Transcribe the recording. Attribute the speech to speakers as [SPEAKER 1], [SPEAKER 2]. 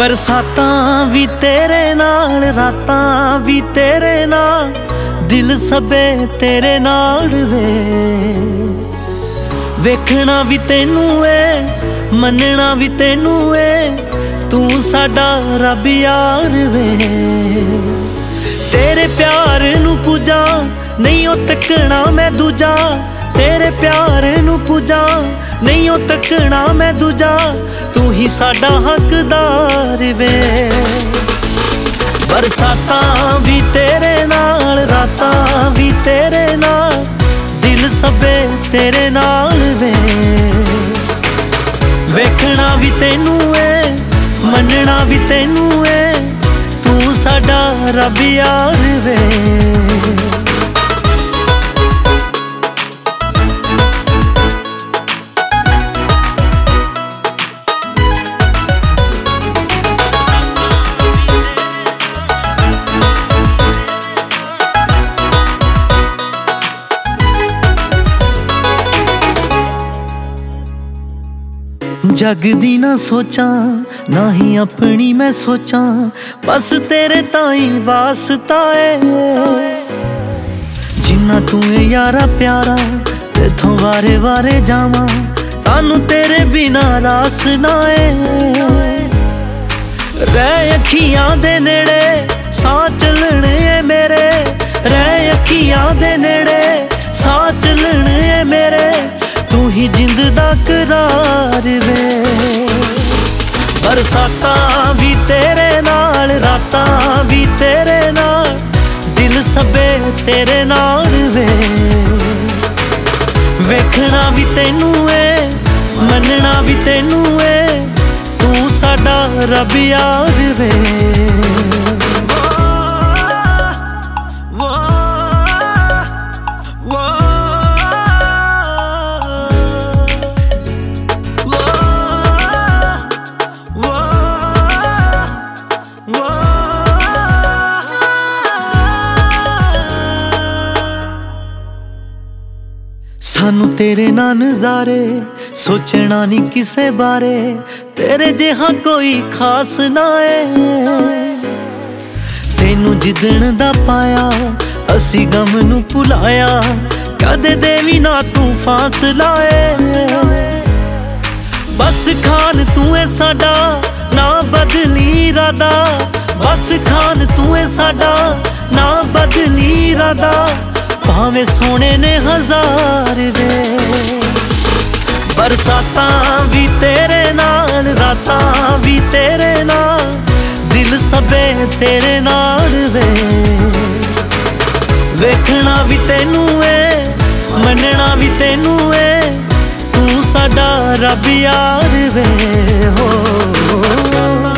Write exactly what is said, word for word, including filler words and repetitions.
[SPEAKER 1] बरसातां भी तेरे नाल, रातां भी तेरे नाल, दिल सबे तेरे नाल वे। वेखना भी तेनू ए, मनना भी तेनू ए, तू साडा रब यार वे। तेरे प्यार नू पूजा नहीं ओ तकना मैं दूजा, तेरे प्यार नू पूजा नहीं ओ तकना मैं दूजा, तू ही साडा हकदार वे। बरसातां भी तेरे नाल, रातां भी तेरे नाल, दिल सबे तेरे नाल वे। वेखना भी तेनू ए, मनना भी तेनू ए, तू साडा रब यार वे। जग दी ना सोचा ना ही अपनी मैं सोचा, बस तेरे ताई वास्ता है। जिन्ना तू है यारा प्यारा, तेथों वारे वारे जावा, सानू तेरे बिना रास ना है। रह अखियां दे नेड़े साह चलने मेरे, रह अखियां दे नेड़े साह चलने मेरे, तू ही जिंद दा करार वे। बरसातां भी तेरे नाल, रातां भी तेरे नाल, दिल सबे तेरे नाल वे। वेखना भी तेनू ए, मनना भी तेनू ए, तू साडा रब यार वे। सानू तेरे ना नज़ारे सोचना नहीं किसे बारे, तेरे जिहा कोई खास ना है। तेनू जिदन दा पाया असी गम नू भुलाया, कदे देवी ना तू फासला है। बस खान तू है साडा ना बदली इरादा, बस खान तू है साडा ना बदली इरादा, भावे सोने ने हजार वे। बरसातां भी तेरे नाल, रातां भी तेरे नाल, दिल सबे तेरे नाल वे। वेखना भी तेनू ए, मनना भी तेनू ए, तू साडा रब यार वे हो।